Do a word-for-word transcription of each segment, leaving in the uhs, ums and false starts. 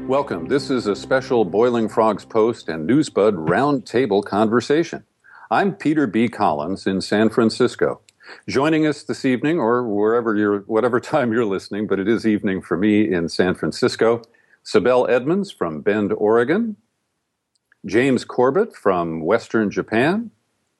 Welcome. This is a special Boiling Frogs Post and NewsBud roundtable conversation. I'm Peter B. Collins in San Francisco. Joining us this evening, or wherever you're, whatever time you're listening, but it is evening for me in San Francisco, Sibel Edmonds from Bend, Oregon, James Corbett from Western Japan,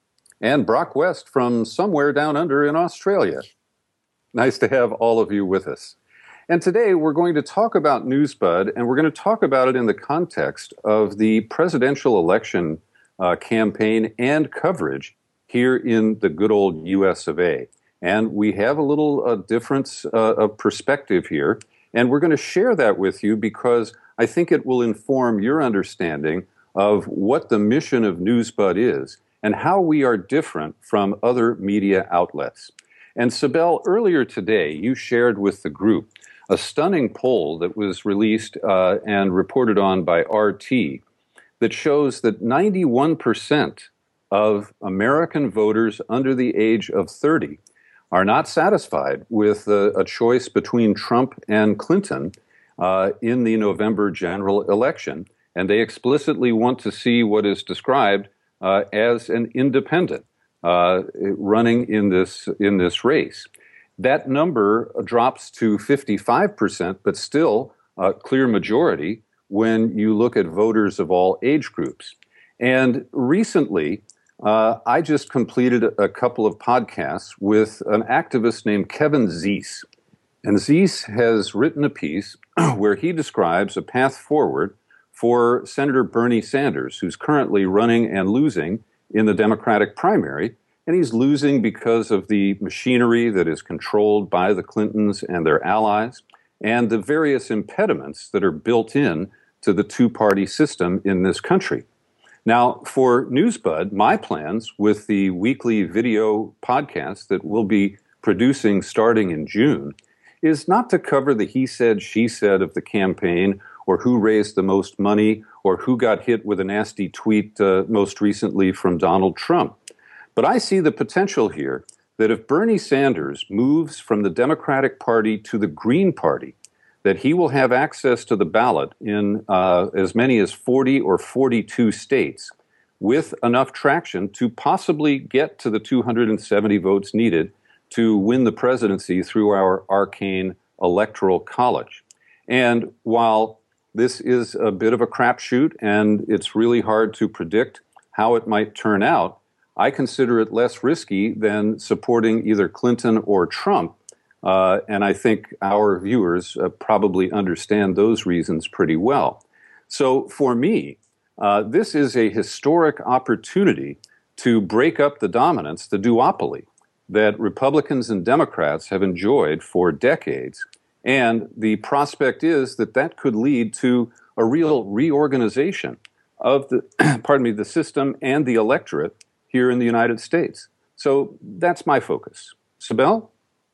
and Brock West from somewhere down under in Australia. Nice to have all of you with us. And today we're going to talk about NewsBud, and we're going to talk about it in the context of the presidential election uh, campaign and coverage here in the good old U S of A. And we have a little uh, difference uh, of perspective here, and we're going to share that with you because I think it will inform your understanding of what the mission of NewsBud is and how we are different from other media outlets. And Sibel, earlier today, you shared with the group a stunning poll that was released uh, and reported on by R T that shows that ninety-one percent of American voters under the age of thirty are not satisfied with uh, a choice between Trump and Clinton uh, in the November general election, and they explicitly want to see what is described uh, as an independent uh, running in this in this race. That number drops to fifty-five percent, but still a clear majority when you look at voters of all age groups. And recently, uh, I just completed a couple of podcasts with an activist named Kevin Zeese. And Zeese has written a piece where he describes a path forward for Senator Bernie Sanders, who's currently running and losing in the Democratic primary. And he's losing because of the machinery that is controlled by the Clintons and their allies and the various impediments that are built in to the two-party system in this country. Now, for NewsBud, my plans with the weekly video podcast that we'll be producing starting in June is not to cover the he said, she said of the campaign or who raised the most money or who got hit with a nasty tweet uh, most recently from Donald Trump. But I see the potential here that if Bernie Sanders moves from the Democratic Party to the Green Party, that he will have access to the ballot in uh, as many as forty or forty-two states with enough traction to possibly get to the two hundred seventy votes needed to win the presidency through our arcane electoral college. And while this is a bit of a crapshoot and it's really hard to predict how it might turn out, I consider it less risky than supporting either Clinton or Trump. Uh, and I think our viewers uh, probably understand those reasons pretty well. So for me, uh, this is a historic opportunity to break up the dominance, the duopoly, that Republicans and Democrats have enjoyed for decades. And the prospect is that that could lead to a real reorganization of the, pardon me, the system and the electorate here in the United States. So that's my focus. Sibel?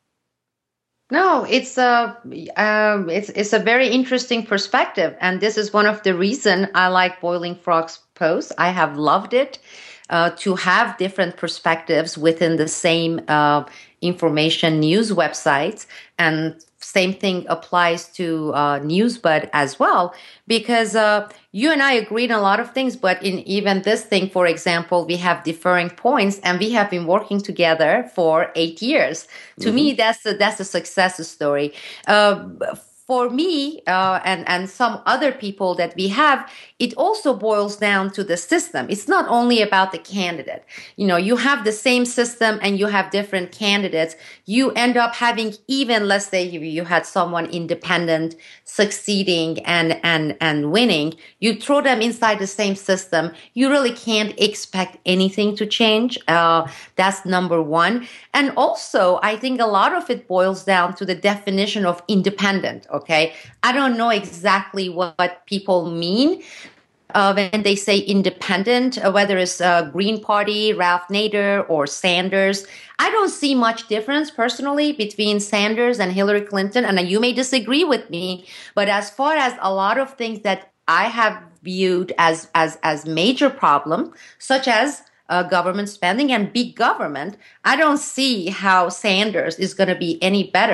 No, it's a um, it's it's a very interesting perspective, and this is one of the reason I like Boiling Frogs Post. I have loved it uh, to have different perspectives within the same uh, information news websites, and same thing applies to uh, NewsBud as well, because uh, you and I agreed on a lot of things, but in even this thing, for example, we have differing points, and we have been working together for eight years. To mm-hmm. me, that's a, that's a success story. Uh, for me uh, and, and some other people that we have, it also boils down to the system. It's not only about the candidate. You know, you have the same system and you have different candidates. You end up having, even let's say you, you had someone independent succeeding and, and, and winning, you throw them inside the same system. You really can't expect anything to change. Uh, that's number one. And also, I think a lot of it boils down to the definition of independent. Okay, I don't know exactly what, what people mean uh, when they say independent, uh, whether it's uh, Green Party, Ralph Nader, or Sanders. I don't see much difference personally between Sanders and Hillary Clinton, and you may disagree with me, but as far as a lot of things that I have viewed as as as major problem, such as Uh, government spending and big government, I don't see how Sanders is going to be any better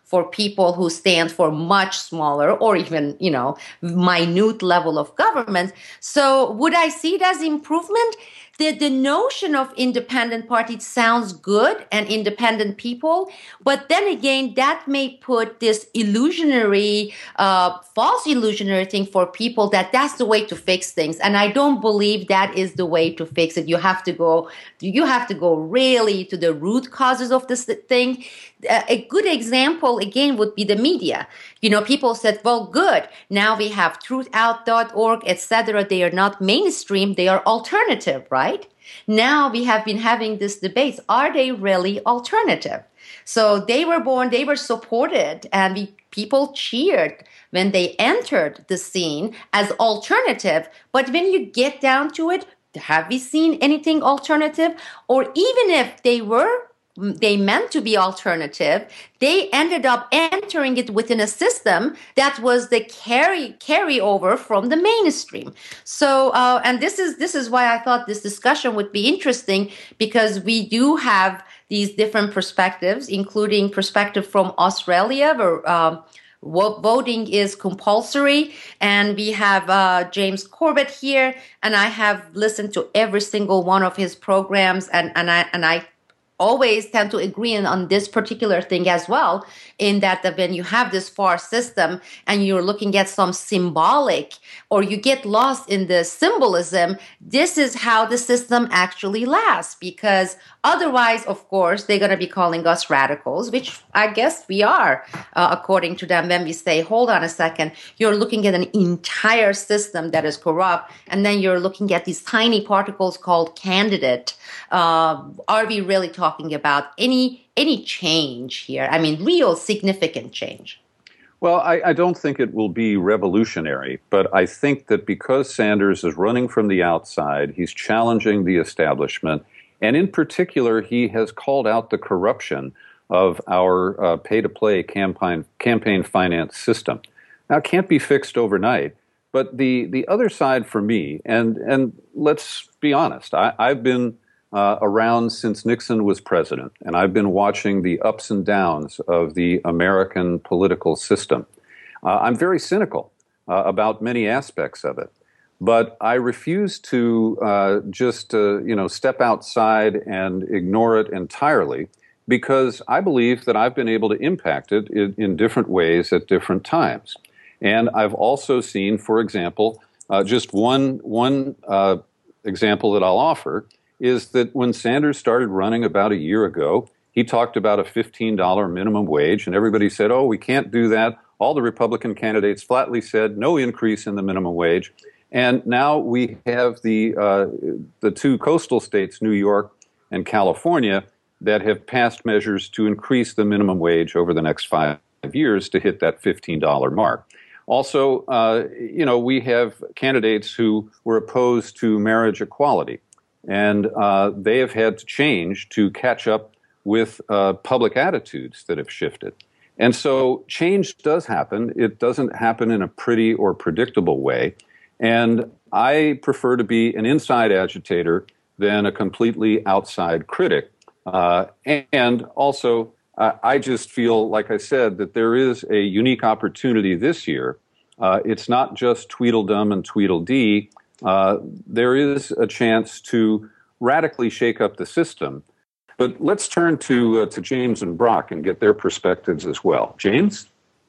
for people who stand for much smaller or even, you know, minute level of government. So would I see it as improvement? The, the notion of independent parties sounds good and independent people, but then again, that may put this illusionary, uh, false illusionary thing for people that that's the way to fix things. And I don't believe that is the way to fix it. You have to go, you have to go really to the root causes of this thing. Uh, a good example, again, would be the media. You know, people said, well, good. Now we have truth out dot org, et cetera. They are not mainstream. They are alternative, right? Now we have been having this debate. Are they really alternative? So they were born, they were supported, and we, people cheered when they entered the scene as alternative. But when you get down to it, have we seen anything alternative? Or even if they were they meant to be alternative, they ended up entering it within a system that was the carry carryover from the mainstream. So, uh, and this is this is why I thought this discussion would be interesting, because we do have these different perspectives, including perspective from Australia, where um, voting is compulsory, and we have uh, James Corbett here, and I have listened to every single one of his programs, and and I and I. always tend to agree on this particular thing as well, in that when you have this far system and you're looking at some symbolic, or you get lost in the symbolism, this is how the system actually lasts. Because otherwise, of course, they're going to be calling us radicals, which I guess we are, uh, according to them, when we say, hold on a second, you're looking at an entire system that is corrupt, and then you're looking at these tiny particles called candidate. Uh, are we really talking about any any change here? I mean, real significant change. Well, I, I don't think it will be revolutionary, but I think that because Sanders is running from the outside, he's challenging the establishment, and in particular, he has called out the corruption of our uh, pay-to-play campaign campaign finance system. Now, it can't be fixed overnight, but the the other side for me, and and let's be honest, I, I've been Uh, around since Nixon was president, and I've been watching the ups and downs of the American political system. Uh, I'm very cynical uh, about many aspects of it, but I refuse to uh, just uh, you know step outside and ignore it entirely, because I believe that I've been able to impact it in, in different ways at different times. And I've also seen, for example, uh, just one one uh, example that I'll offer is that when Sanders started running about a year ago, he talked about a fifteen dollars minimum wage, and everybody said, oh, we can't do that. All the Republican candidates flatly said no increase in the minimum wage. And now we have the uh, the two coastal states, New York and California, that have passed measures to increase the minimum wage over the next five years to hit that fifteen dollars mark. Also, uh, you know, we have candidates who were opposed to marriage equality, and uh, they have had to change to catch up with uh, public attitudes that have shifted. And so change does happen. It doesn't happen in a pretty or predictable way. And I prefer to be an inside agitator than a completely outside critic. Uh, and also, uh, I just feel, like I said, that there is a unique opportunity this year. Uh, it's not just Tweedledum and Tweedledee. Uh, there is a chance to radically shake up the system. But let's turn to uh, to James and Brock and get their perspectives as well. James?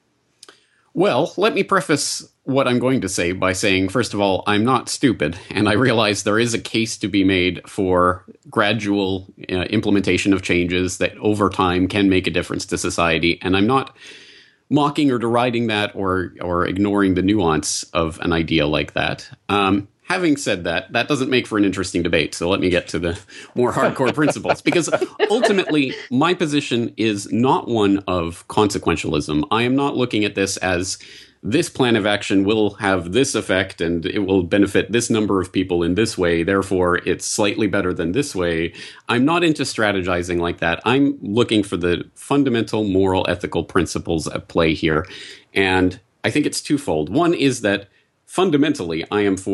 Well, let me preface what I'm going to say by saying, first of all, I'm not stupid, and I realize there is a case to be made for gradual uh, implementation of changes that over time can make a difference to society, and I'm not mocking or deriding that or or ignoring the nuance of an idea like that. Um, having said that, that doesn't make for an interesting debate, so let me get to the more hardcore principles. Because ultimately, my position is not one of consequentialism. I am not looking at this as this plan of action will have this effect and it will benefit this number of people in this way, therefore it's slightly better than this way. I'm not into strategizing like that. I'm looking for the fundamental moral, ethical principles at play here. And I think it's twofold. One is that fundamentally I am for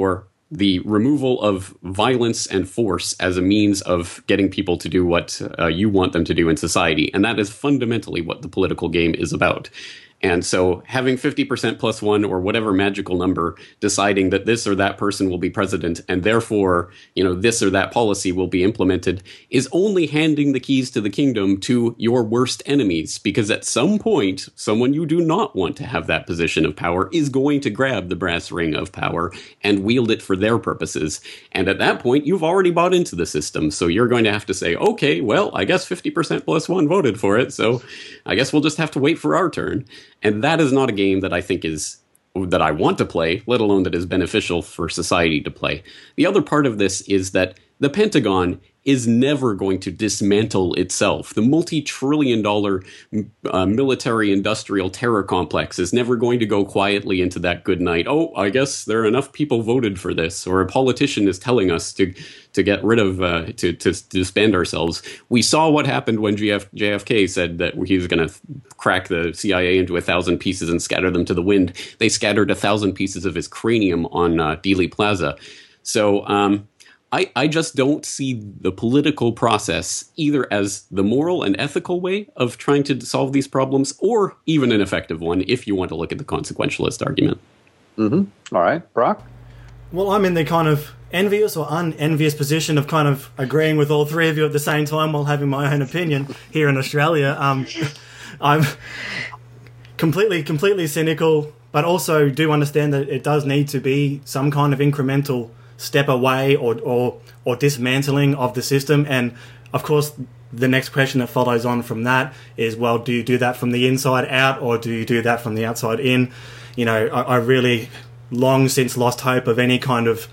the removal of violence and force as a means of getting people to do what uh, you want them to do in society. And that is fundamentally what the political game is about. And so having fifty percent plus one or whatever magical number deciding that this or that person will be president and therefore, you know, this or that policy will be implemented is only handing the keys to the kingdom to your worst enemies, because at some point, someone you do not want to have that position of power is going to grab the brass ring of power and wield it for their purposes. And at that point, you've already bought into the system. So you're going to have to say, okay, well, I guess fifty percent plus one voted for it. So I guess we'll just have to wait for our turn. And that is not a game that I think is, that I want to play, let alone that is beneficial for society to play. The other part of this is that the Pentagon is never going to dismantle itself. The multi-trillion dollar uh, military-industrial terror complex is never going to go quietly into that good night. Oh, I guess there are enough people voted for this, or a politician is telling us to to get rid of, uh, to, to, to disband ourselves. We saw what happened when J F K said that he was going to crack the C I A into a thousand pieces and scatter them to the wind. They scattered a thousand pieces of his cranium on uh, Dealey Plaza. So, um, I, I just don't see the political process either as the moral and ethical way of trying to solve these problems, or even an effective one if you want to look at the consequentialist argument. Mm-hmm. All right. Brock? Well, I'm in the kind of envious or unenvious position of kind of agreeing with all three of you at the same time while having my own opinion here in Australia. Um, I'm completely, completely cynical, but also do understand that it does need to be some kind of incremental step away or, or or dismantling of the system. And of course the next question that follows on from that is, well, do you do that from the inside out or do you do that from the outside in? You know, I, I really long since lost hope of any kind of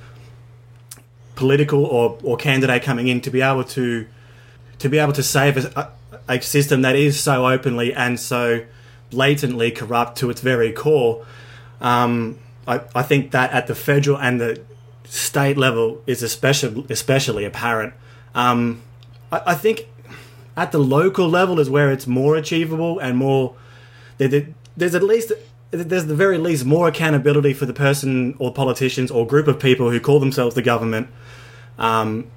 political or, or candidate coming in to be able to to be able to save a, a system that is so openly and so blatantly corrupt to its very core. Um, I, I think that at the federal and the state level is especially especially apparent. Um, I, I think at the local level is where it's more achievable and more. There, there's at least there's the very least more accountability for the person or politicians or group of people who call themselves the government. Um,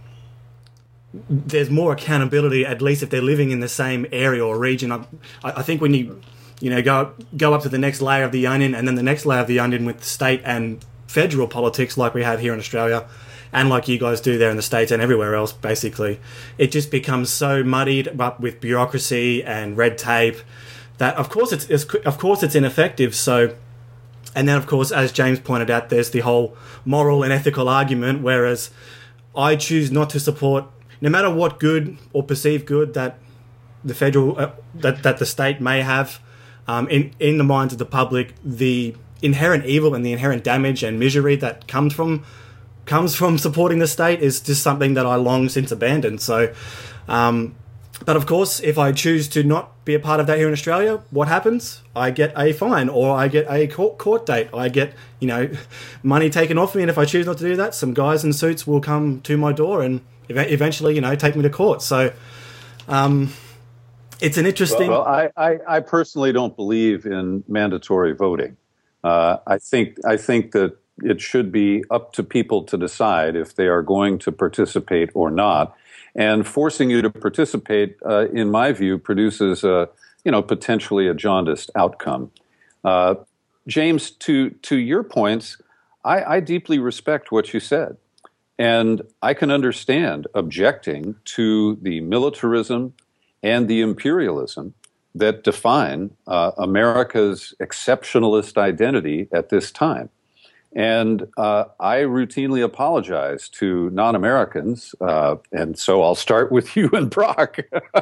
there's more accountability, at least if they're living in the same area or region. I, I think when you you know go go up to the next layer of the onion and then the next layer of the onion with state and federal politics like we have here in Australia and like you guys do there in the States and everywhere else, basically, it just becomes so muddied up with bureaucracy and red tape that of course it's, it's of course it's ineffective. So, and then of course, as James pointed out, there's the whole moral and ethical argument, whereas I choose not to support, no matter what good or perceived good that the federal uh, that, that the state may have um, in, in the minds of the public, the inherent evil and the inherent damage and misery that comes from comes from supporting the state is just something that I long since abandoned. So, um, but of course, if I choose to not be a part of that here in Australia, what happens? I get a fine or I get a court, court date. I get, you know, money taken off me. And if I choose not to do that, some guys in suits will come to my door and ev- eventually, you know, take me to court. So, um, it's an interesting... Well, well I, I, I personally don't believe in mandatory voting. Uh, I think I think that it should be up to people to decide if they are going to participate or not. And forcing you to participate, uh, in my view, produces a, you know, potentially a jaundiced outcome. Uh, James, to to your points, I, I deeply respect what you said, and I can understand objecting to the militarism and the imperialism that define uh, America's exceptionalist identity at this time. And uh, I routinely apologize to non-Americans, uh, and so I'll start with you and Brock.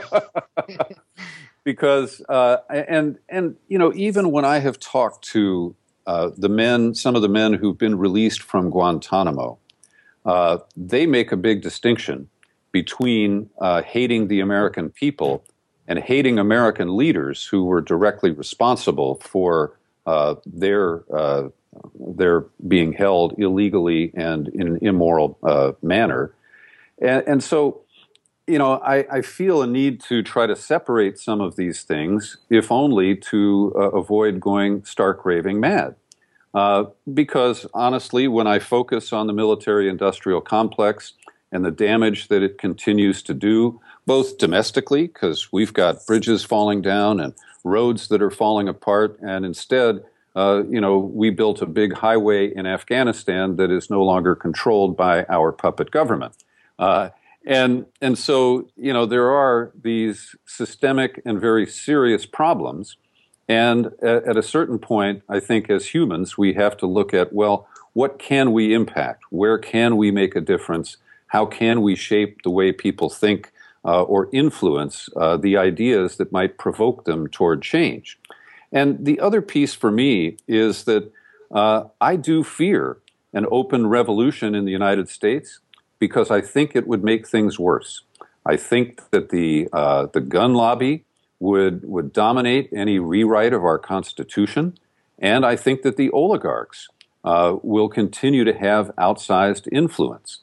Because, uh, and, and you know, even when I have talked to uh, the men, some of the men who've been released from Guantanamo, uh, they make a big distinction between uh, hating the American people and hating American leaders who were directly responsible for uh, their uh, their being held illegally and in an immoral uh, manner. And, and so, you know, I, I feel a need to try to separate some of these things, if only to uh, avoid going stark raving mad. Uh, because honestly, when I focus on the military-industrial complex and the damage that it continues to do, both domestically, because we've got bridges falling down and roads that are falling apart, and instead, uh, you know, we built a big highway in Afghanistan that is no longer controlled by our puppet government. Uh, and and so, you know, there are these systemic and very serious problems. And at, at a certain point, I think as humans, we have to look at, well, what can we impact? Where can we make a difference? How can we shape the way people think uh, or influence uh, the ideas that might provoke them toward change? And the other piece for me is that uh, I do fear an open revolution in the United States because I think it would make things worse. I think that the uh, the gun lobby would would dominate any rewrite of our Constitution, and I think that the oligarchs uh, will continue to have outsized influence.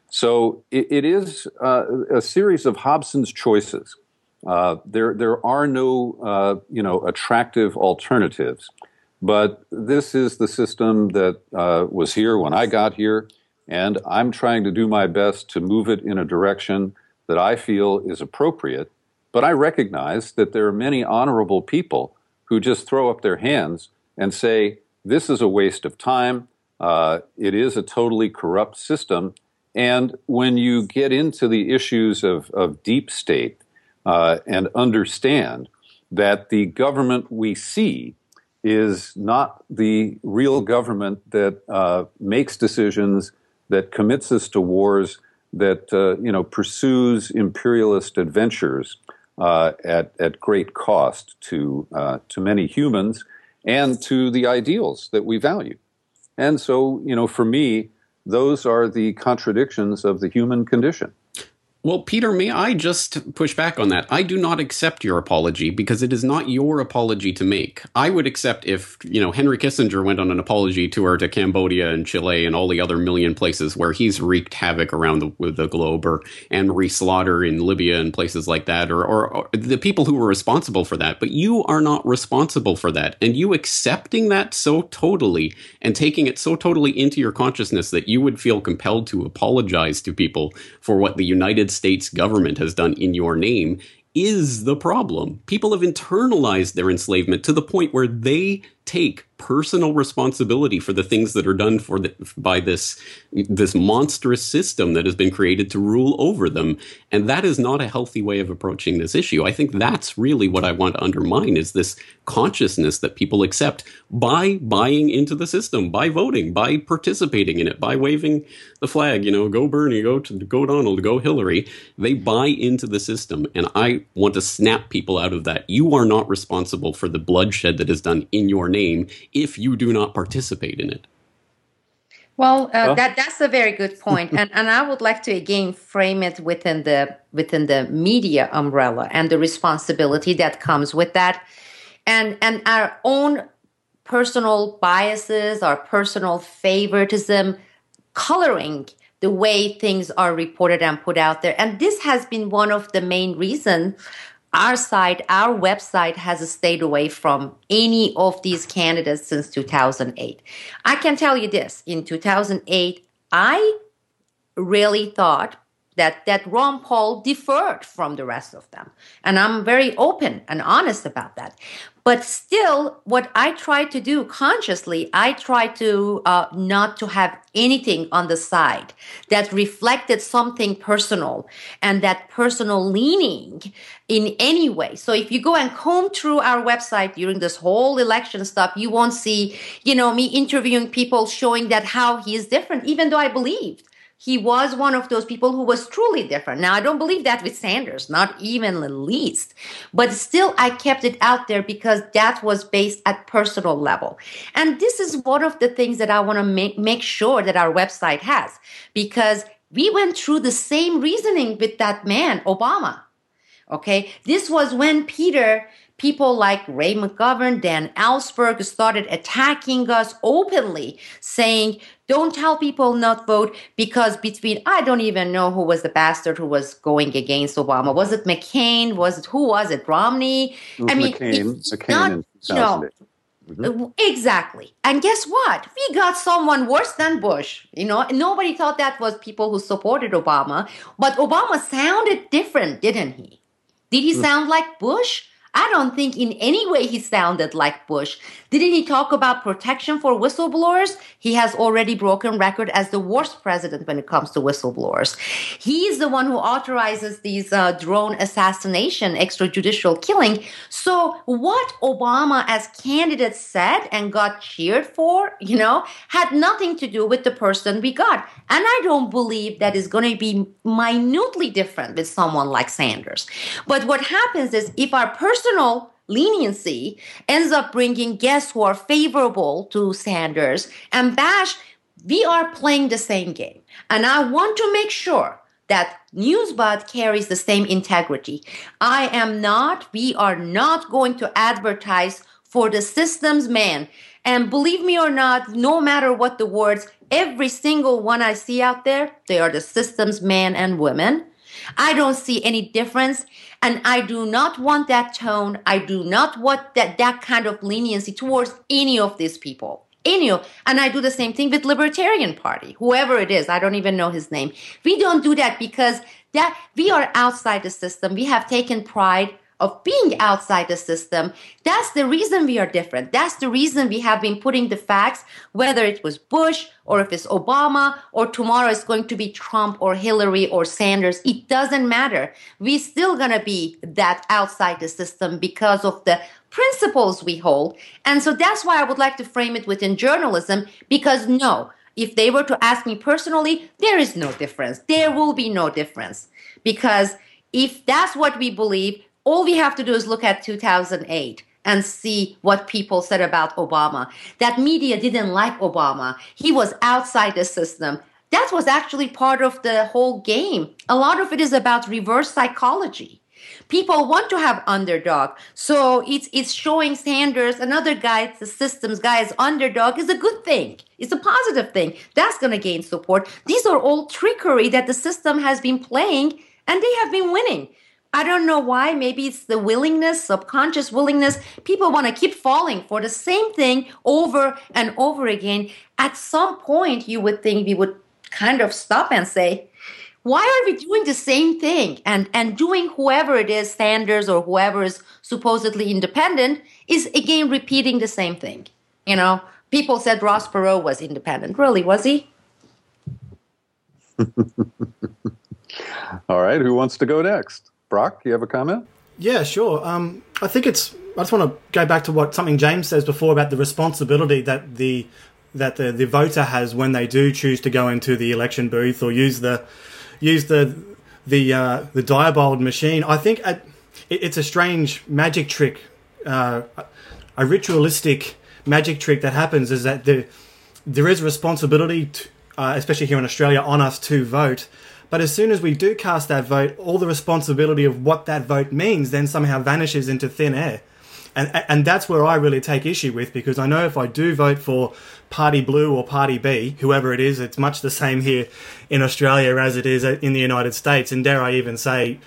So it, it is uh, a series of Hobson's choices. Uh, there there are no uh, you know attractive alternatives, but this is the system that uh, was here when I got here, and I'm trying to do my best to move it in a direction that I feel is appropriate. But I recognize that there are many honorable people who just throw up their hands and say, this is a waste of time, uh, it is a totally corrupt system. And when you get into the issues of, of deep state uh, and understand that the government we see is not the real government that uh, makes decisions, that commits us to wars, that uh, you know pursues imperialist adventures, Uh, at, at great cost to uh, to many humans and to the ideals that we value. And so, you know, for me, those are the contradictions of the human condition. Well, Peter, may I just push back on that? I do not accept your apology because it is not your apology to make. I would accept if, you know, Henry Kissinger went on an apology tour to Cambodia and Chile and all the other million places where he's wreaked havoc around the, the globe, or Anne-Marie Slaughter in Libya and places like that, or, or, or the people who were responsible for that. But you are not responsible for that. And you accepting that so totally and taking it so totally into your consciousness that you would feel compelled to apologize to people for what the United States government has done in your name is the problem. People have internalized their enslavement to the point where they take personal responsibility for the things that are done for the, by this this monstrous system that has been created to rule over them. And that is not a healthy way of approaching this issue. I think that's really what I want to undermine, is this consciousness that people accept by buying into the system, by voting, by participating in it, by waving the flag, you know, go Bernie, go to, go Donald, go Hillary. They buy into the system. And I want to snap people out of that. You are not responsible for the bloodshed that is done in your name if you do not participate in it. Well, uh, that that's a very good point, and and I would like to again frame it within the within the media umbrella and the responsibility that comes with that, and and our own personal biases, our personal favoritism, coloring the way things are reported and put out there, and this has been one of the main reasons our site, our website has stayed away from any of these candidates since two thousand eight. I can tell you this, in two thousand eight, I really thought that, that Ron Paul differed from the rest of them. And I'm very open and honest about that. But still, what I try to do consciously, I try to uh, not to have anything on the side that reflected something personal and that personal leaning in any way. So if you go and comb through our website during this whole election stuff, you won't see, you know, me interviewing people showing that how he is different, even though I believed he was one of those people who was truly different. Now, I don't believe that with Sanders, not even the least. But still, I kept it out there because that was based at personal level. And this is one of the things that I want to make, make sure that our website has, because we went through the same reasoning with that man, Obama. Okay, this was when Peter, people like Ray McGovern, Dan Ellsberg started attacking us openly, saying, don't tell people not vote because between, I don't even know who was the bastard who was going against Obama. Was it McCain? Was it, who was it? Romney? It was I mean, McCain, it's McCain not, in you know, Mm-hmm. Exactly. And guess what? We got someone worse than Bush. You know, nobody thought that was people who supported Obama, but Obama sounded different, didn't he? Did he mm. sound like Bush? I don't think in any way he sounded like Bush. Didn't he talk about protection for whistleblowers? He has already broken record as the worst president when it comes to whistleblowers. He's the one who authorizes these uh, drone assassination, extrajudicial killing. So what Obama as candidate said and got cheered for, you know, had nothing to do with the person we got. And I don't believe that is going to be minutely different with someone like Sanders. But what happens is if our personal leniency ends up bringing guests who are favorable to Sanders and bash, we are playing the same game. And I want to make sure that NewsBud carries the same integrity. I am not, we are not going to advertise for the system's man. And believe me or not, no matter what the words, every single one I see out there, they are the system's man and women. I don't see any difference, and I do not want that tone. I do not want that, that kind of leniency towards any of these people. Any of, and I do the same thing with Libertarian Party, whoever it is. I don't even know his name. We don't do that because that we are outside the system. We have taken pride of being outside the system. That's the reason we are different. That's the reason we have been putting the facts, whether it was Bush or if it's Obama or tomorrow it's going to be Trump or Hillary or Sanders. It doesn't matter. We're still going to be that outside the system because of the principles we hold. And so that's why I would like to frame it within journalism, because no, if they were to ask me personally, there is no difference. There will be no difference. Because if that's what we believe, all we have to do is look at two thousand eight and see what people said about Obama. That media didn't like Obama. He was outside the system. That was actually part of the whole game. A lot of it is about reverse psychology. People want to have underdog. So it's it's showing Sanders, another guy, the system's guy as underdog is a good thing. It's a positive thing. That's going to gain support. These are all trickery that the system has been playing, and they have been winning. I don't know why. Maybe it's the willingness, subconscious willingness. People want to keep falling for the same thing over and over again. At some point, you would think we would kind of stop and say, why are we doing the same thing? And, and doing whoever it is, Sanders or whoever is supposedly independent, is again repeating the same thing. You know, people said Ross Perot was independent. Really, was he? All right. Who wants to go next? Brock, you have a comment? Yeah, sure. Um, I think it's. I just want to go back to what something James says before about the responsibility that the that the, the voter has when they do choose to go into the election booth or use the use the the uh, the Diebold machine. I think it, it's a strange magic trick, uh, a ritualistic magic trick that happens. Is that the there is responsibility, to, uh, especially here in Australia, on us to vote. But as soon as we do cast that vote, all the responsibility of what that vote means then somehow vanishes into thin air. And and that's where I really take issue with, because I know if I do vote for Party Blue or Party B, whoever it is, it's much the same here in Australia as it is in the United States. And dare I even say,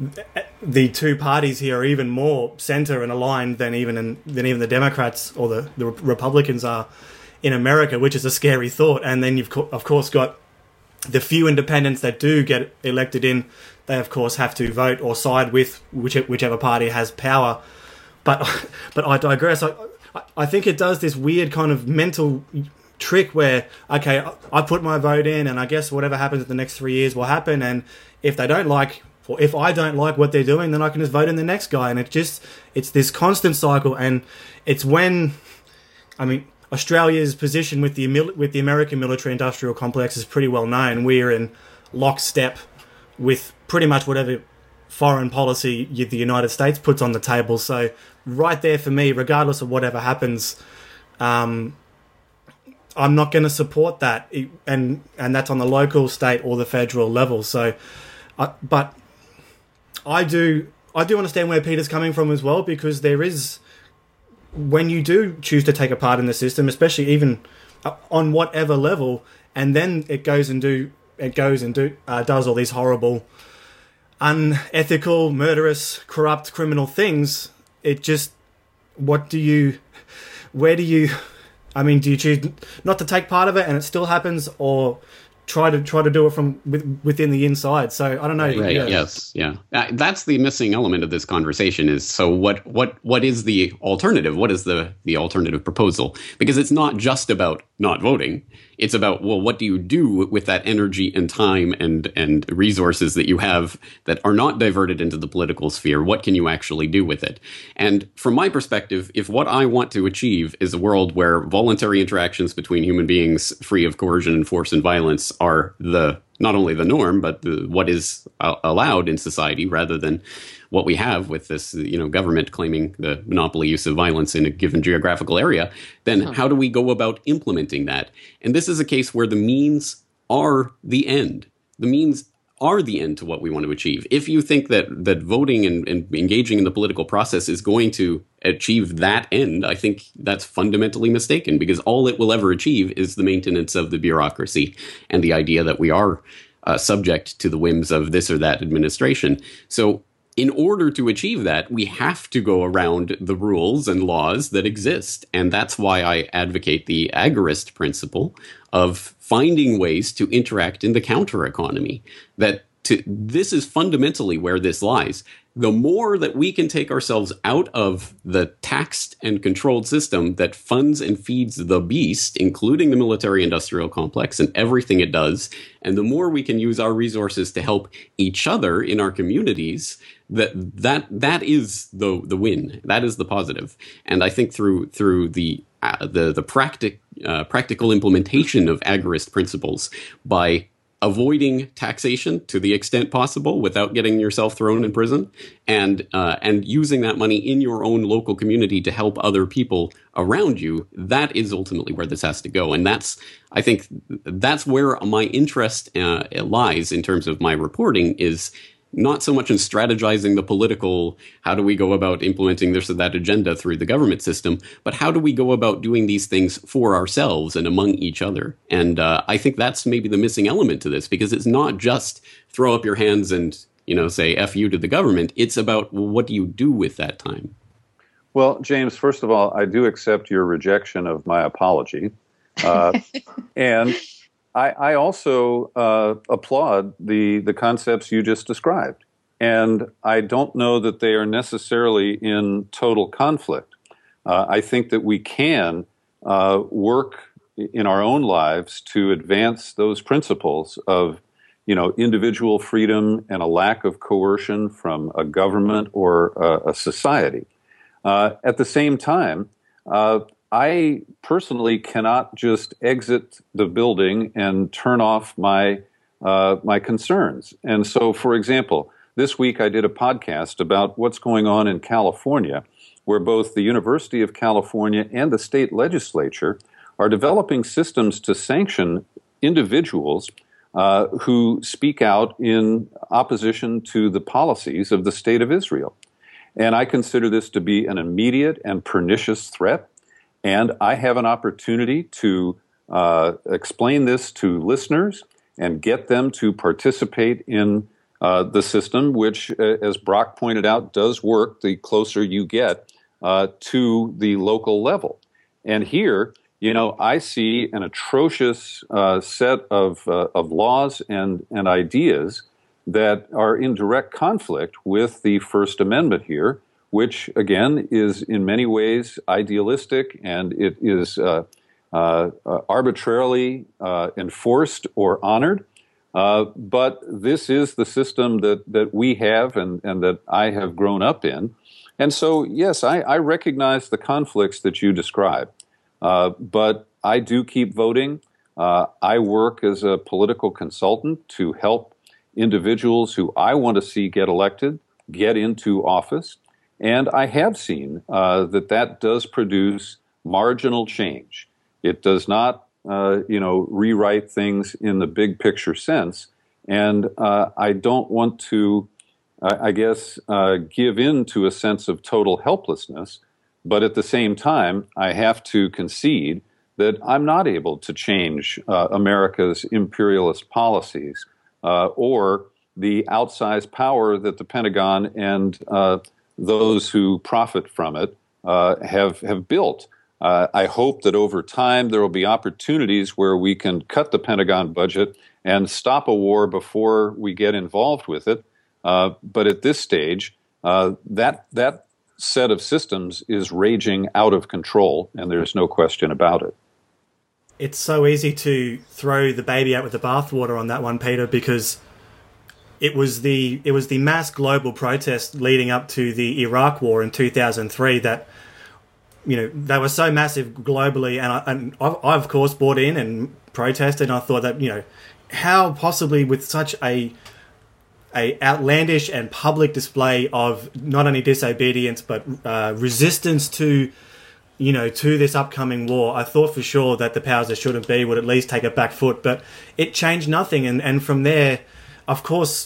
the two parties here are even more centre and aligned than even in, than even the Democrats or the, the Republicans are in America, which is a scary thought. And then you've, of course, got the few independents that do get elected in, they of course have to vote or side with whichever, whichever party has power. But but I digress. I, I think it does this weird kind of mental trick where, okay, I put my vote in and I guess whatever happens in the next three years will happen. And if they don't like, or if I don't like what they're doing, then I can just vote in the next guy. And it just, it's this constant cycle. And it's when, I mean, Australia's position with the with the American military-industrial complex is pretty well known. We're in lockstep with pretty much whatever foreign policy the United States puts on the table. So right there for me, regardless of whatever happens, um, I'm not going to support that. And and that's on the local, state, or the federal level. So, uh, but I do I do understand where Peter's coming from as well, because there is, when you do choose to take a part in the system, especially even on whatever level, and then it goes and do it goes and do uh, does all these horrible, unethical, murderous, corrupt, criminal things. It just, what do you, where do you, I mean, do you choose not to take part of it and it still happens, or try to try to do it from with, within the inside? So I don't know. Right. Yeah. Yes. Yeah. Uh, that's the missing element of this conversation. Is so what what what is the alternative? What is the the alternative proposal? Because it's not just about not voting. It's about, well, what do you do with that energy and time and and resources that you have that are not diverted into the political sphere? What can you actually do with it? And from my perspective, if what I want to achieve is a world where voluntary interactions between human beings free of coercion and force and violence are the not only the norm, but the, what is uh, allowed in society, rather than what we have with this, you know, government claiming the monopoly use of violence in a given geographical area, then how do we go about implementing that? And this is a case where the means are the end. The means are the end to what we want to achieve. If you think that that voting and, and engaging in the political process is going to achieve that end, I think that's fundamentally mistaken, because all it will ever achieve is the maintenance of the bureaucracy and the idea that we are uh, subject to the whims of this or that administration. So in order to achieve that, we have to go around the rules and laws that exist. And that's why I advocate the agorist principle of finding ways to interact in the counter economy. That to, this is fundamentally where this lies. The more that we can take ourselves out of the taxed and controlled system that funds and feeds the beast, including the military-industrial complex and everything it does, and the more we can use our resources to help each other in our communities, that that that is the the win. That is the positive. And I think through through the uh, the the practic uh, practical implementation of agorist principles, by avoiding taxation to the extent possible without getting yourself thrown in prison, and uh, and using that money in your own local community to help other people around you, that is ultimately where this has to go. And that's, I think, that's where my interest uh, lies in terms of my reporting, is not so much in strategizing the political, how do we go about implementing this or that agenda through the government system, but how do we go about doing these things for ourselves and among each other? And uh, I think that's maybe the missing element to this, because it's not just throw up your hands and, you know, say F you to the government. It's about, well, what do you do with that time? Well, James, first of all, I do accept your rejection of my apology. Uh, and I, I also uh, applaud the, the concepts you just described. And I don't know that they are necessarily in total conflict. Uh, I think that we can uh, work in our own lives to advance those principles of, you know, individual freedom and a lack of coercion from a government or a, a society. Uh, at the same time, uh, I personally cannot just exit the building and turn off my uh, my concerns. And so, for example, this week I did a podcast about what's going on in California, where both the University of California and the state legislature are developing systems to sanction individuals uh, who speak out in opposition to the policies of the State of Israel. And I consider this to be an immediate and pernicious threat. And I have an opportunity to uh, explain this to listeners and get them to participate in uh, the system, which, uh, as Brock pointed out, does work the closer you get uh, to the local level. And here, you know, I see an atrocious uh, set of uh, of laws and, and ideas that are in direct conflict with the First Amendment here, which, again, is in many ways idealistic, and it is uh, uh, uh, arbitrarily uh, enforced or honored. Uh, but this is the system that, that we have and, and that I have grown up in. And so, yes, I, I recognize the conflicts that you describe. Uh, but I do keep voting. Uh, I work as a political consultant to help individuals who I want to see get elected, get into office. And I have seen uh, that that does produce marginal change. It does not, uh, you know, rewrite things in the big picture sense. And uh, I don't want to, uh, I guess, uh, give in to a sense of total helplessness. But at the same time, I have to concede that I'm not able to change uh, America's imperialist policies uh, or the outsized power that the Pentagon and uh, those who profit from it uh, have have built Uh, I hope that over time there will be opportunities where we can cut the Pentagon budget and stop a war before we get involved with it. Uh, but at this stage, uh, that that set of systems is raging out of control, and there's no question about it. It's so easy to throw the baby out with the bathwater on that one, Peter, because it was the it was the mass global protest leading up to the Iraq War in two thousand three that, you know, they were so massive globally, and I, and I, I of course bought in and protested. And I thought that, you know, how possibly with such a a outlandish and public display of not only disobedience but uh, resistance to, you know, to this upcoming war, I thought for sure that the powers that shouldn't be would at least take a back foot. But it changed nothing, and and from there, of course,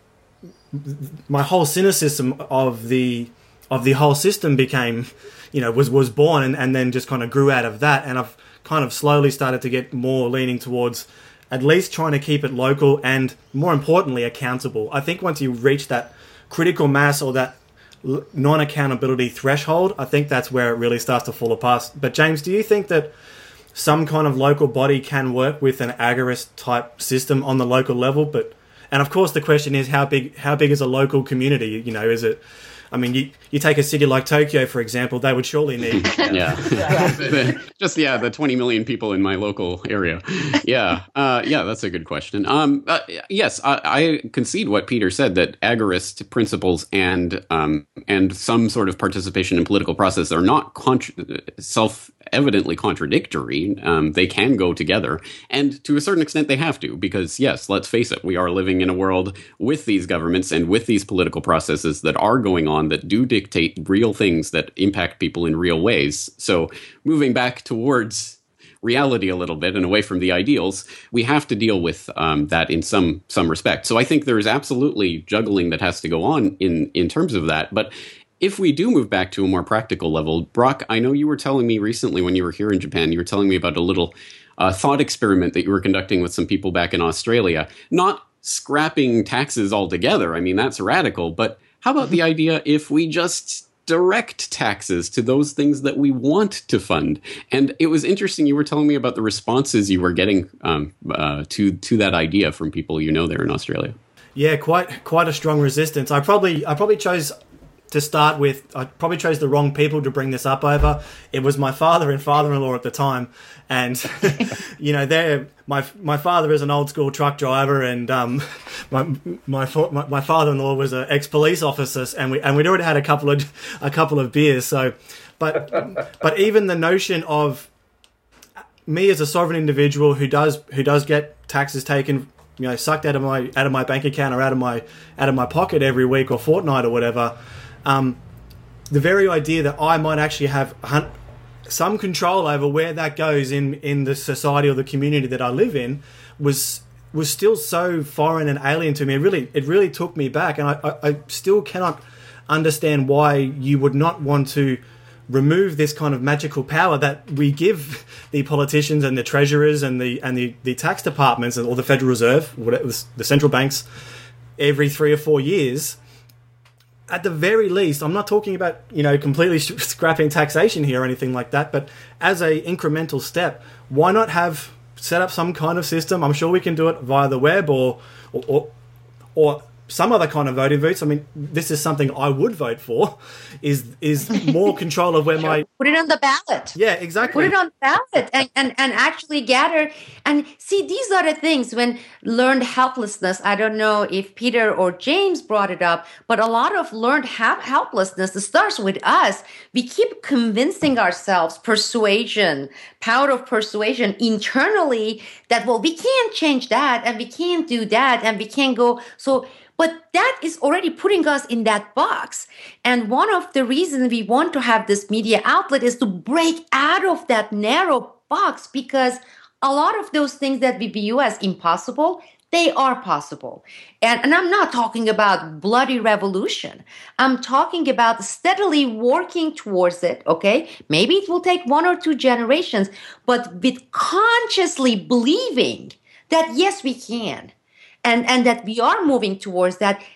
my whole cynicism of the of the whole system became, you know, was was born, and, and then just kind of grew out of that. And I've kind of slowly started to get more leaning towards at least trying to keep it local and, more importantly, accountable. I think once you reach that critical mass or that non-accountability threshold, I think that's where it really starts to fall apart. But James, do you think that some kind of local body can work with an agorist type system on the local level? But and of course the question is, how big how big is a local community? You know, is it, I mean, you, you take a city like Tokyo, for example, they would surely need... yeah. yeah. Just, yeah, the twenty million people in my local area. Yeah. Uh, yeah, that's a good question. Um, uh, yes, I, I concede what Peter said, that agorist principles and um, and some sort of participation in political process are not contra- self-evidently contradictory. Um, they can go together. And to a certain extent, they have to, because, yes, let's face it, we are living in a world with these governments and with these political processes that are going on that do dictate real things that impact people in real ways. So moving back towards reality a little bit and away from the ideals, we have to deal with um, that in some some respect. So I think there is absolutely juggling that has to go on in, in terms of that. But if we do move back to a more practical level, Brock, I know you were telling me recently when you were here in Japan, you were telling me about a little uh, thought experiment that you were conducting with some people back in Australia. Not scrapping taxes altogether. I mean, that's radical, but how about the idea if we just direct taxes to those things that we want to fund? And it was interesting, you were telling me about the responses you were getting um, uh, to to that idea from people you know there in Australia. Yeah, quite quite a strong resistance. I probably I probably chose to start with, I probably chose the wrong people to bring this up over. It was my father and father-in-law at the time, and you know, they're my my father is an old school truck driver, and um, my, my my my father-in-law was an ex-police officer, and we and we'd already had a couple of a couple of beers. So, but but even the notion of me as a sovereign individual who does who does get taxes taken, you know, sucked out of my out of my bank account or out of my out of my pocket every week or fortnight or whatever. Um, the very idea that I might actually have hun- some control over where that goes in, in the society or the community that I live in was was still so foreign and alien to me. It really it really took me back, and I, I, I still cannot understand why you would not want to remove this kind of magical power that we give the politicians and the treasurers and the and the, the tax departments or the Federal Reserve, whatever, the central banks, every three or four years. At the very least, I'm not talking about, you know, completely scrapping taxation here or anything like that, but as a incremental step, why not have set up some kind of system? I'm sure we can do it via the web or or or, or some other kind of voting votes. I mean, this is something I would vote for, is is more control of where my... Put it on the ballot. Yeah, exactly. Put it on the ballot and, and, and actually gather. And see, these are the things when learned helplessness, I don't know if Peter or James brought it up, but a lot of learned ha- helplessness starts with us. We keep convincing ourselves, persuasion, power of persuasion internally that, well, we can't change that and we can't do that and we can't go. So... But that is already putting us in that box. And one of the reasons we want to have this media outlet is to break out of that narrow box, because a lot of those things that we view as impossible, they are possible. And, and I'm not talking about bloody revolution. I'm talking about steadily working towards it, okay? Maybe it will take one or two generations, but with consciously believing that, yes, we can. And, and that we are moving towards that,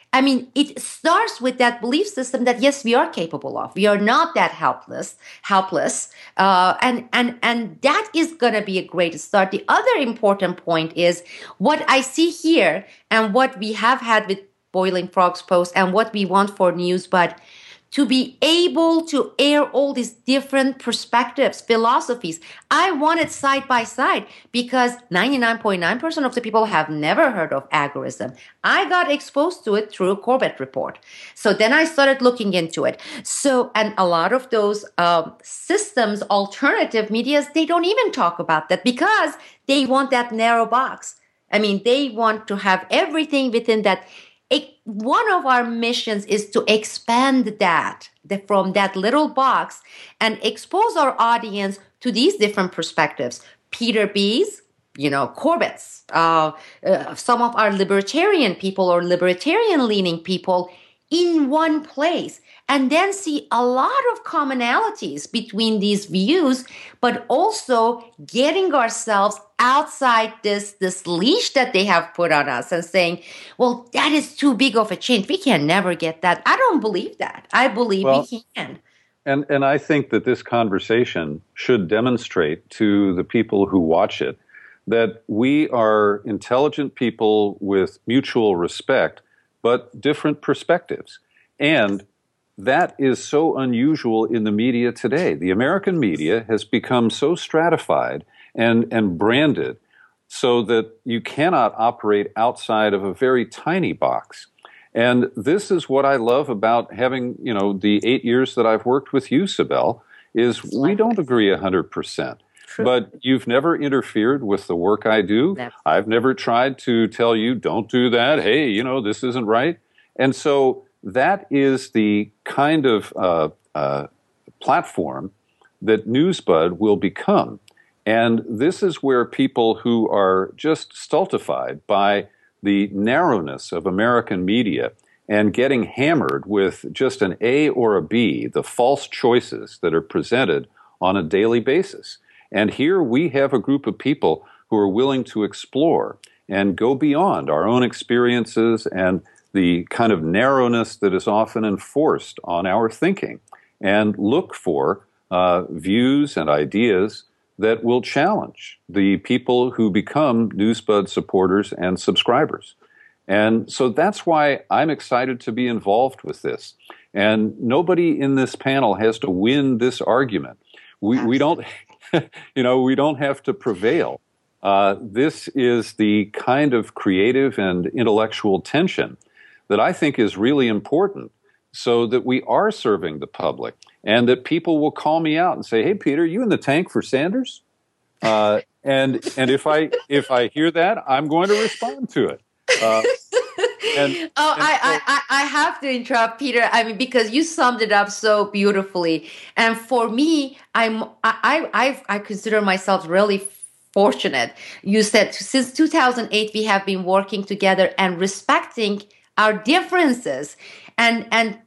I mean, it starts with that belief system that yes, we are capable of. We are not that helpless, helpless, uh, and and and that is going to be a great start. The other important point is what I see here, and what we have had with Boiling Frogs Post, and what we want for NewsBud, to be able to air all these different perspectives, philosophies. I want it side by side because ninety-nine point nine percent of the people have never heard of agorism. I got exposed to it through a Corbett report. So then I started looking into it. So, and a lot of those um, systems, alternative medias, they don't even talk about that because they want that narrow box. I mean, they want to have everything within that. It, one of our missions is to expand that the, from that little box and expose our audience to these different perspectives. Peter B's, you know, Corbett's, uh, uh, some of our libertarian people or libertarian-leaning people in one place, and then see a lot of commonalities between these views, but also getting ourselves outside this, this leash that they have put on us and saying, well, that is too big of a change. We can never get that. I don't believe that. I believe well, we can. And, and I think that this conversation should demonstrate to the people who watch it that we are intelligent people with mutual respect, but different perspectives. And that is so unusual in the media today. The American media has become so stratified and, and branded so that you cannot operate outside of a very tiny box. And this is what I love about having, you know, the eight years that I've worked with you, Sibel, is we don't agree one hundred percent. True. But you've never interfered with the work I do. Never. I've never tried to tell you, don't do that. Hey, you know, this isn't right. And so that is the kind of uh, uh, platform that NewsBud will become. And this is where people who are just stultified by the narrowness of American media and getting hammered with just an A or a B, the false choices that are presented on a daily basis. And here we have a group of people who are willing to explore and go beyond our own experiences and the kind of narrowness that is often enforced on our thinking, and look for uh, views and ideas that will challenge the people who become NewsBud supporters and subscribers. And so that's why I'm excited to be involved with this. And nobody in this panel has to win this argument. We, we don't... you know, we don't have to prevail. Uh, this is the kind of creative and intellectual tension that I think is really important so that we are serving the public and that people will call me out and say, hey, Peter, you in the tank for Sanders? Uh, and and if I if I hear that, I'm going to respond to it. Uh, And, oh, and I, so, I, I have to interrupt, Peter. I mean, because you summed it up so beautifully. And for me, I'm I I I consider myself really fortunate. You said since two thousand eight we have been working together and respecting our differences, and and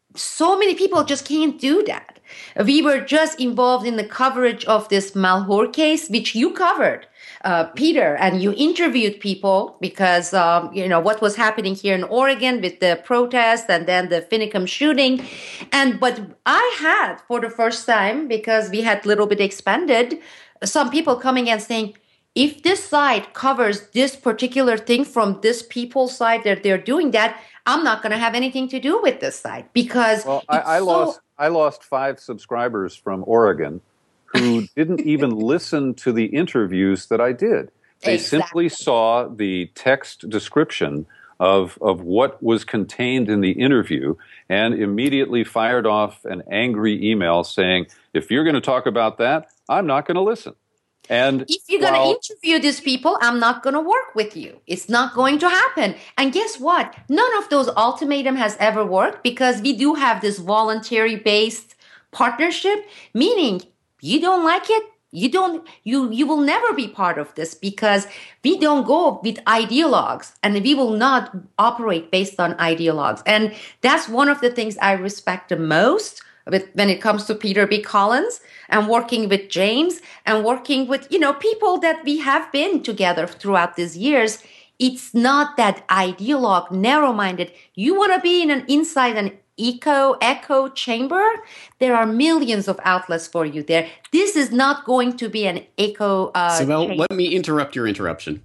so many people just can't do that. We were just involved in the coverage of this Malheur case, which you covered. Uh, Peter, and you interviewed people because, um, you know, what was happening here in Oregon with the protest and then the Finicum shooting. And, but I had for the first time, because we had a little bit expanded, some people coming and saying, if this side covers this particular thing from this people's side that they're doing that, I'm not going to have anything to do with this side because well, I, I so- lost, I lost five subscribers from Oregon who didn't even listen to the interviews that I did. They exactly. simply saw the text description of, of what was contained in the interview and immediately fired off an angry email saying, if you're going to talk about that, I'm not going to listen. And if you're going to interview these people, I'm not going to work with you. It's not going to happen. And guess what? None of those ultimatum has ever worked because we do have this voluntary-based partnership, meaning you don't like it, you don't, you, you will never be part of this because we don't go with ideologues and we will not operate based on ideologues. And that's one of the things I respect the most with, when it comes to Peter B. Collins and working with James and working with, you know, people that we have been together throughout these years It's not that ideologue, narrow-minded. You want to be in an inside an echo echo chamber? There are millions of outlets for you there. This is not going to be an echo uh, Sibel, chamber. let me interrupt your interruption.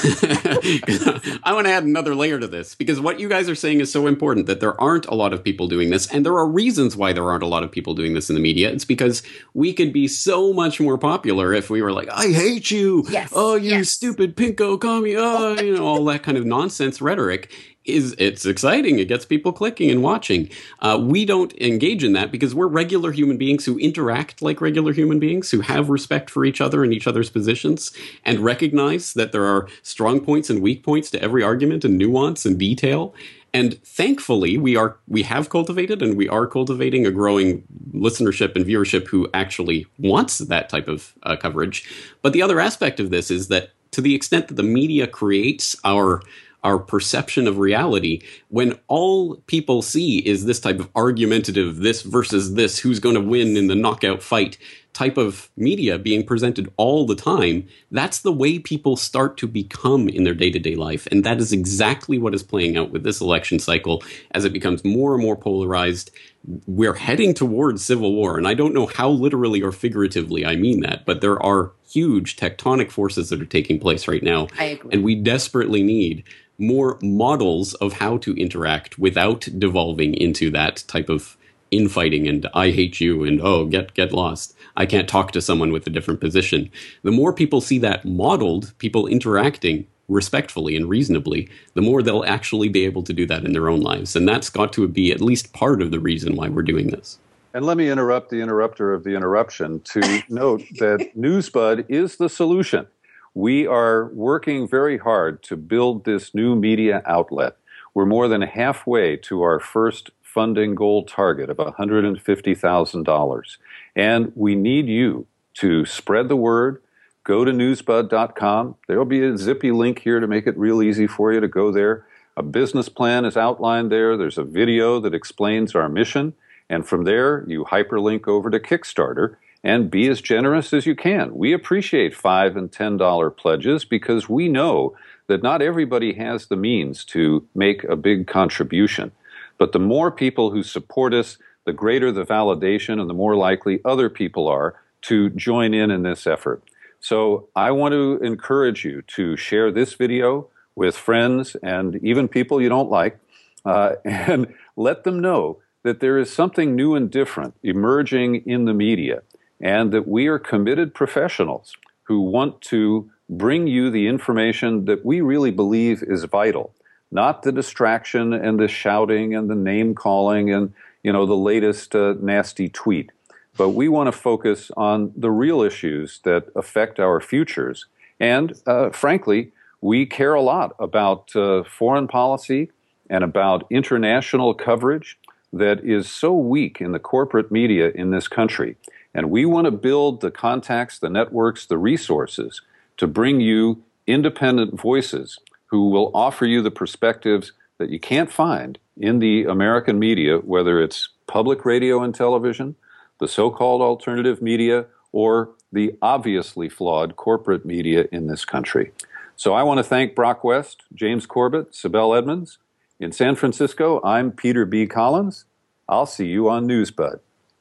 I want to add another layer to this, because what you guys are saying is so important, that there aren't a lot of people doing this, and there are reasons why there aren't a lot of people doing this in the media. It's because we could be so much more popular if we were like, I hate you, yes, oh, you yes. stupid pinko commie, oh, you know, all that kind of nonsense rhetoric. Is it's exciting. It gets people clicking and watching. Uh, we don't engage in that because we're regular human beings who interact like regular human beings, who have respect for each other and each other's positions, and recognize that there are strong points and weak points to every argument, and nuance and detail. And thankfully, we are we have cultivated and we are cultivating a growing listenership and viewership who actually wants that type of uh, coverage. But the other aspect of this is that to the extent that the media creates our our perception of reality, when all people see is this type of argumentative, this versus this, who's going to win in the knockout fight type of media being presented all the time, that's the way people start to become in their day-to-day life. And that is exactly what is playing out with this election cycle as it becomes more and more polarized. We're heading towards civil war. And I don't know how literally or figuratively I mean that, but there are huge tectonic forces that are taking place right now. I agree. And we desperately need more models of how to interact without devolving into that type of infighting and I hate you and oh, get get lost. I can't talk to someone with a different position. The more people see that modeled, people interacting respectfully and reasonably, the more they'll actually be able to do that in their own lives. And that's got to be at least part of the reason why we're doing this. And let me interrupt the interrupter of the interruption to note that NewsBud is the solution. We are working very hard to build this new media outlet. We're more than halfway to our first funding goal target of one hundred fifty thousand dollars. And we need you to spread the word. Go to newsbud dot com. There will be a zippy link here to make it real easy for you to go there. A business plan is outlined there. There's a video that explains our mission. And from there, you hyperlink over to Kickstarter and be as generous as you can. We appreciate five dollars and ten dollars pledges because we know that not everybody has the means to make a big contribution. But the more people who support us, the greater the validation and the more likely other people are to join in in this effort. So I want to encourage you to share this video with friends and even people you don't like, uh, and let them know that there is something new and different emerging in the media, and that we are committed professionals who want to bring you the information that we really believe is vital, not the distraction and the shouting and the name calling and, you know, the latest uh, nasty tweet. But we want to focus on the real issues that affect our futures. And uh, frankly, we care a lot about uh, foreign policy and about international coverage that is so weak in the corporate media in this country. And we want to build the contacts, the networks, the resources to bring you independent voices who will offer you the perspectives that you can't find in the American media, whether it's public radio and television, the so-called alternative media, or the obviously flawed corporate media in this country. So I want to thank Brock West, James Corbett, Sibel Edmonds. In San Francisco, I'm Peter B. Collins. I'll see you on NewsBud.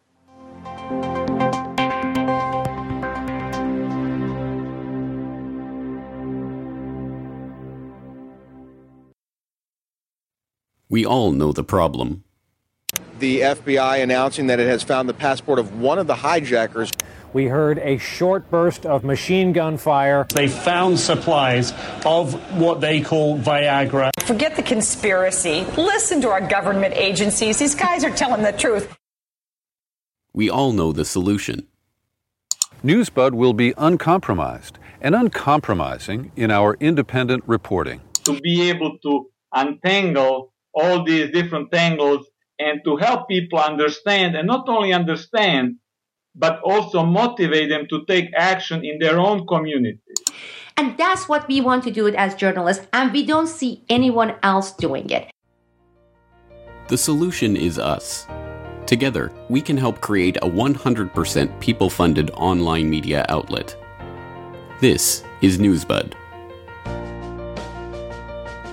We all know the problem. The F B I announcing that it has found the passport of one of the hijackers. We heard a short burst of machine gun fire. They found supplies of what they call Viagra. Forget the conspiracy. Listen to our government agencies. These guys are telling the truth. We all know the solution. NewsBud will be uncompromised and uncompromising in our independent reporting. To be able to untangle all these different tangles and to help people understand, and not only understand, but also motivate them to take action in their own communities. And that's what we want to do it as journalists, and we don't see anyone else doing it. The solution is us. Together, we can help create a one hundred percent people-funded online media outlet. This is NewsBud.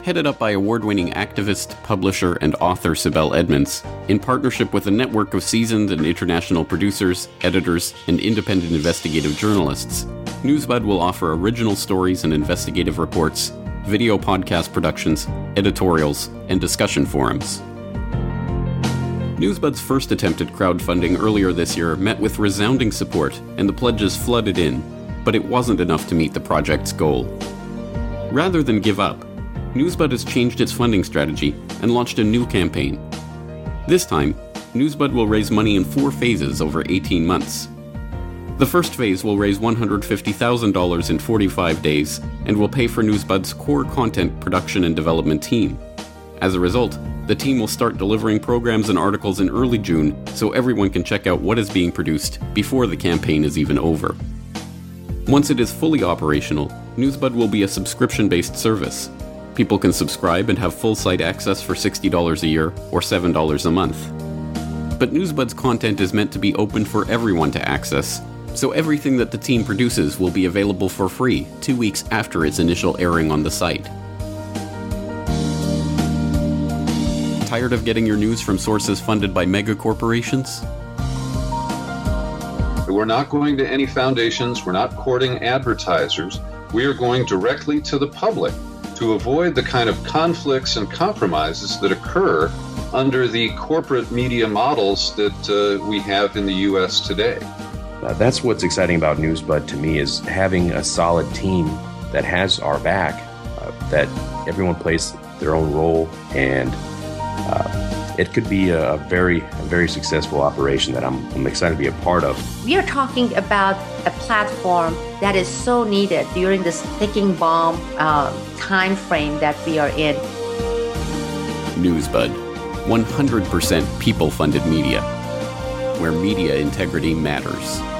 headed up by award-winning activist, publisher, and author Sibel Edmonds, in partnership with a network of seasoned and international producers, editors, and independent investigative journalists. Newsbud will offer original stories and investigative reports, video podcast productions, editorials, and discussion forums. Newsbud's first attempt at crowdfunding earlier this year met with resounding support, and the pledges flooded in, but it wasn't enough to meet the project's goal. Rather than give up, Newsbud has changed its funding strategy and launched a new campaign. This time, Newsbud will raise money in four phases over eighteen months. The first phase will raise one hundred fifty thousand dollars in forty-five days and will pay for Newsbud's core content production and development team. As a result, the team will start delivering programs and articles in early June so everyone can check out what is being produced before the campaign is even over. Once it is fully operational, Newsbud will be a subscription-based service. People can subscribe and have full site access for sixty dollars a year or seven dollars a month. But Newsbud's content is meant to be open for everyone to access, so everything that the team produces will be available for free two weeks after its initial airing on the site. Tired of getting your news from sources funded by mega corporations? We're not going to any foundations. We're not courting advertisers. We are going directly to the public to avoid the kind of conflicts and compromises that occur under the corporate media models that uh, we have in the U S today. Uh, that's what's exciting about Newsbud to me, is having a solid team that has our back, uh, that everyone plays their own role, and uh, it could be a very, a very successful operation that I'm, I'm excited to be a part of. We are talking about a platform that is so needed during this ticking bomb uh, time frame that we are in. Newsbud, one hundred percent people-funded media, where media integrity matters.